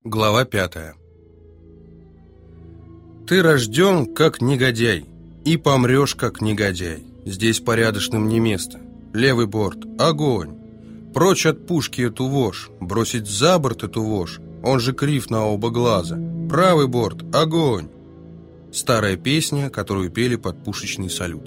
Глава 5. Ты рожден как негодяй и помрешь как негодяй. Здесь порядочным не место. Левый борт — огонь. Прочь от пушки эту вошь, бросить за борт эту вошь, он же крив на оба глаза. Правый борт — огонь. Старая песня, которую пели под пушечный салют.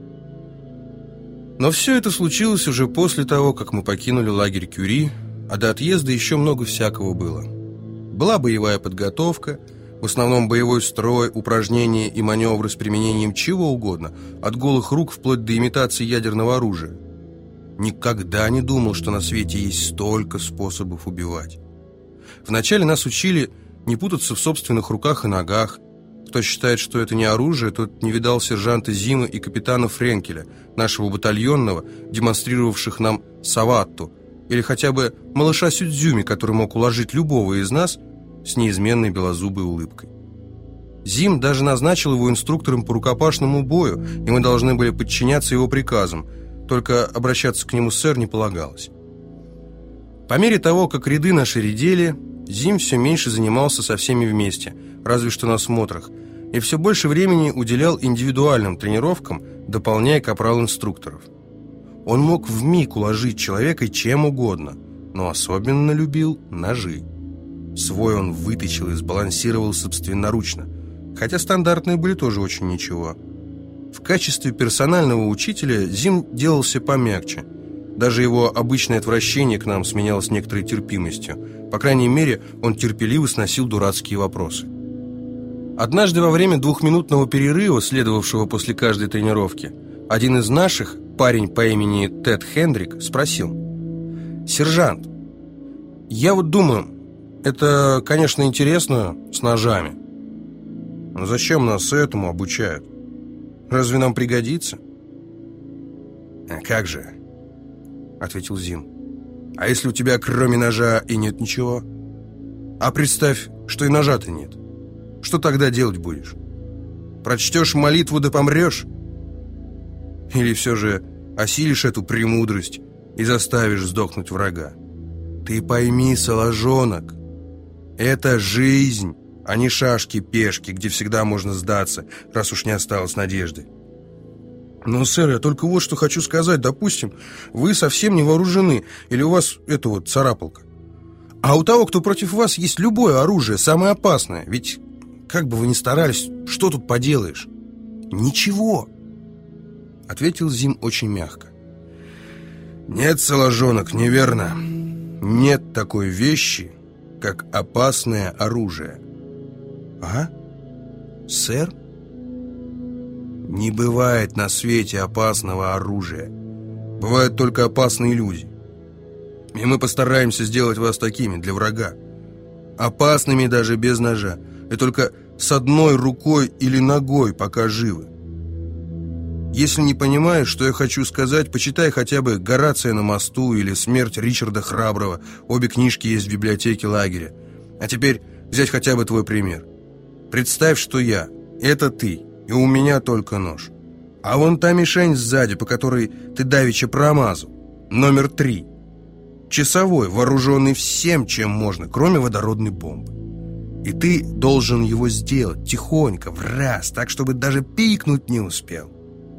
Но все это случилось уже после того, как мы покинули лагерь Кюри, а до отъезда еще много всякого было. Была боевая подготовка, в основном боевой строй, упражнения и маневры с применением чего угодно, от голых рук вплоть до имитации ядерного оружия. Никогда не думал, что на свете есть столько способов убивать. Вначале нас учили не путаться в собственных руках и ногах. Кто считает, что это не оружие, тот не видал сержанта Зима и капитана Френкеля, нашего батальонного, демонстрировавших нам саватту, или хотя бы малыша Сюдзюми, который мог уложить любого из нас с неизменной белозубой улыбкой. Зим даже назначил его инструктором по рукопашному бою, и мы должны были подчиняться его приказам, только обращаться к нему сэр не полагалось. По мере того, как ряды наши редели, Зим все меньше занимался со всеми вместе, разве что на смотрах, и все больше времени уделял индивидуальным тренировкам, дополняя капрал-инструкторов. Он мог вмиг уложить человека чем угодно, но особенно любил ножи. Свой он выточил и сбалансировал собственноручно, хотя стандартные были тоже очень ничего. В качестве персонального учителя Зим делался помягче. Даже его обычное отвращение к нам сменялось некоторой терпимостью. По крайней мере, он терпеливо сносил дурацкие вопросы. Однажды во время двухминутного перерыва, следовавшего после каждой тренировки, один из наших, парень по имени Тед Хендрик, спросил: «Сержант, я вот думаю, это, конечно, интересно с ножами, но зачем нас этому обучают? Разве нам пригодится?» «А как же?» — ответил Зим. «А если у тебя кроме ножа и нет ничего? А представь, что и ножа-то нет. Что тогда делать будешь? Прочтешь молитву да помрешь? Или все же осилишь эту премудрость и заставишь сдохнуть врага? Ты пойми, соложонок, это жизнь, а не шашки-пешки, где всегда можно сдаться, раз уж не осталось надежды». «Ну, сэр, я только вот что хочу сказать. Допустим, вы совсем не вооружены, или у вас это вот царапалка. А у того, кто против вас, есть любое оружие, самое опасное. Ведь, как бы вы ни старались, что тут поделаешь? Ничего», — ответил Зим очень мягко. «Нет, соложонок, неверно. Нет такой вещи, как опасное оружие». «А? Сэр?» «Не бывает на свете опасного оружия. Бывают только опасные люди. И мы постараемся сделать вас такими для врага. Опасными даже без ножа. И только с одной рукой или ногой, пока живы. Если не понимаешь, что я хочу сказать, почитай хотя бы «Горация на мосту» или «Смерть Ричарда Храброго». Обе книжки есть в библиотеке лагеря. А теперь взять хотя бы твой пример. Представь, что я — это ты, и у меня только нож. А вон та мишень сзади, по которой ты давеча промазал, номер 3. Часовой, вооруженный всем, чем можно, кроме водородной бомбы. И ты должен его сделать тихонько, в раз, так, чтобы даже пикнуть не успел».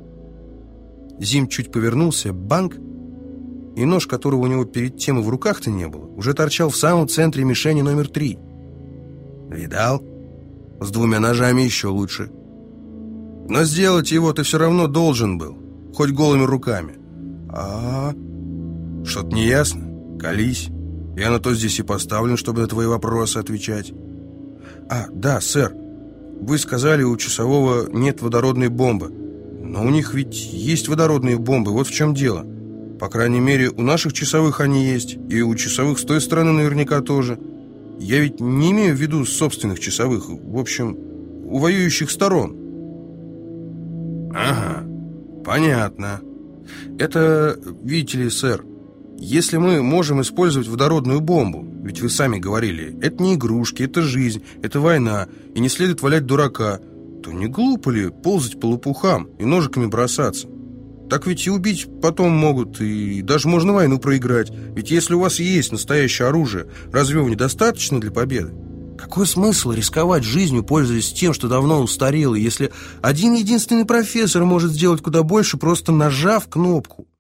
Зим чуть повернулся, банк, и нож, которого у него перед тем и в руках-то не было, уже торчал в самом центре мишени номер 3. «Видал? С двумя ножами еще лучше. Но сделать его ты все равно должен был, хоть голыми руками. Что-то не ясно? Колись. Я на то здесь и поставлен, чтобы на твои вопросы отвечать». Да, сэр. Вы сказали, у часового нет водородной бомбы. Но у них ведь есть водородные бомбы, вот в чем дело. По крайней мере, у наших часовых они есть, и у часовых с той стороны наверняка тоже. Я ведь не имею в виду собственных часовых, в общем, у воюющих сторон». «Ага, понятно. Это, видите ли, сэр, если мы можем использовать водородную бомбу, ведь вы сами говорили, это не игрушки, это жизнь, это война, и не следует валять дурака, то не глупо ли ползать по лопухам и ножиками бросаться? Так ведь и убить потом могут, и даже можно войну проиграть. Ведь если у вас есть настоящее оружие, разве его недостаточно для победы? Какой смысл рисковать жизнью, пользуясь тем, что давно устарело, если один единственный профессор может сделать куда больше, просто нажав кнопку?